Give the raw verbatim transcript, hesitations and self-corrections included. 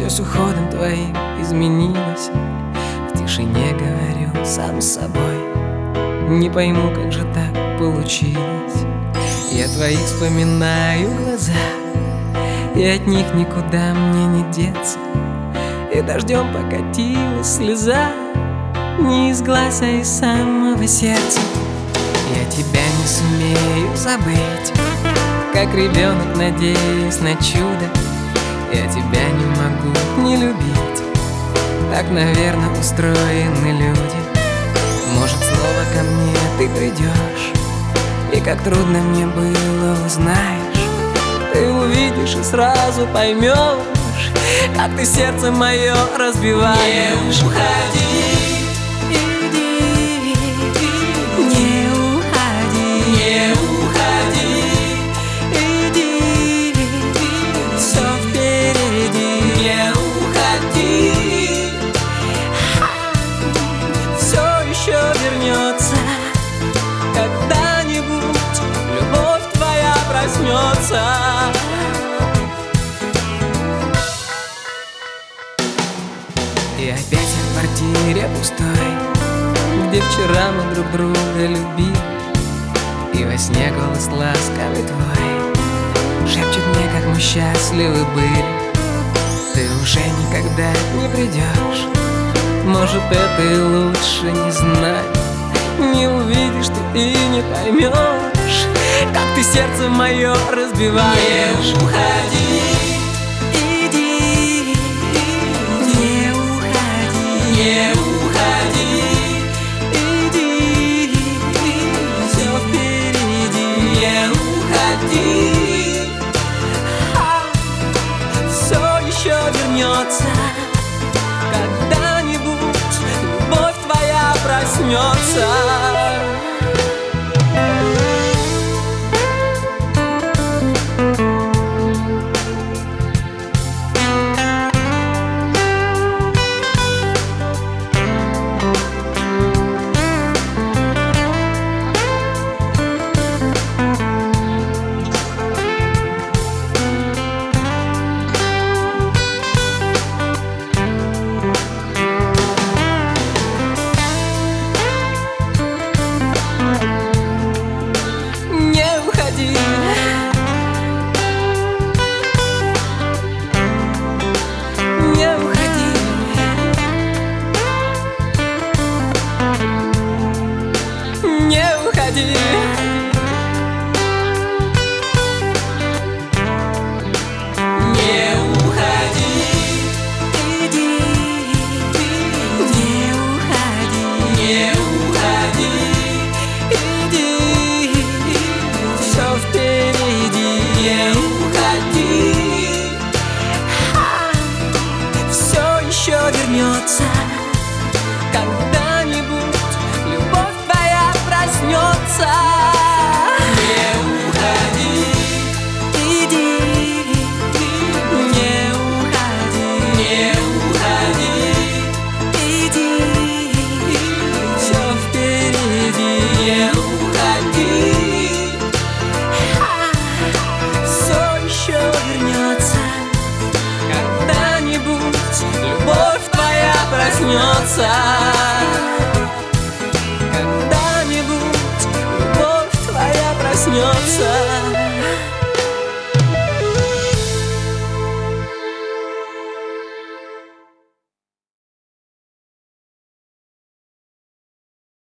Все с уходом твоим изменилось. В тишине говорю сам с собой. Не пойму, как же так получилось. Я твои вспоминаю глаза, и от них никуда мне не деться. И дождем покатилась слеза, не из глаз, а из самого сердца. Я тебя не сумею забыть, как ребенок, надеясь на чудо. Я тебя не могу не любить, так, наверное, устроены люди. Может, снова ко мне ты придешь, и как трудно мне было, узнаешь. Ты увидишь и сразу поймешь, как ты сердце мое разбиваешь. Не уходи, иди, не уходи, не уходи, иди, все впереди. не уходи, Все еще вернется, когда-нибудь любовь твоя проснется. И опять в квартире пустой, где вчера мы друг друга любили. И во сне голос ласковый твой шепчет мне, как мы счастливы были. Ты уже никогда не придешь, может, это и лучше не знать. Не увидишь ты и не поймешь, как ты сердце мое разбиваешь. не уходи, Иди, не уходи, не уходи, иди, все впереди. не уходи, Все еще вернется, когда-нибудь любовь твоя проснется. Вернется, когда-нибудь любовь твоя проснется. не уходи, Иди, не уходи, не уходи, иди, все впереди. не уходи, Все еще вернется, когда-нибудь любовь твоя проснется.